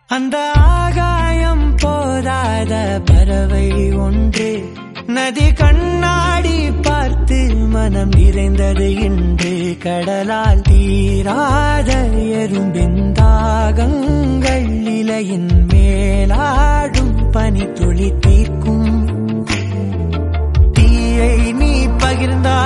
அந்த ஆகாயம் போதாத பறவை ஒன்று நதி கண்ணாடி பார்த்து மனம் நிறைந்தது இன்று. கடலால் தீராத எறும்பின் தாகங்கள் இலையின் மேலாடும் பனி துளி தீர்க்கும். தீயை நீ பகிர்ந்தா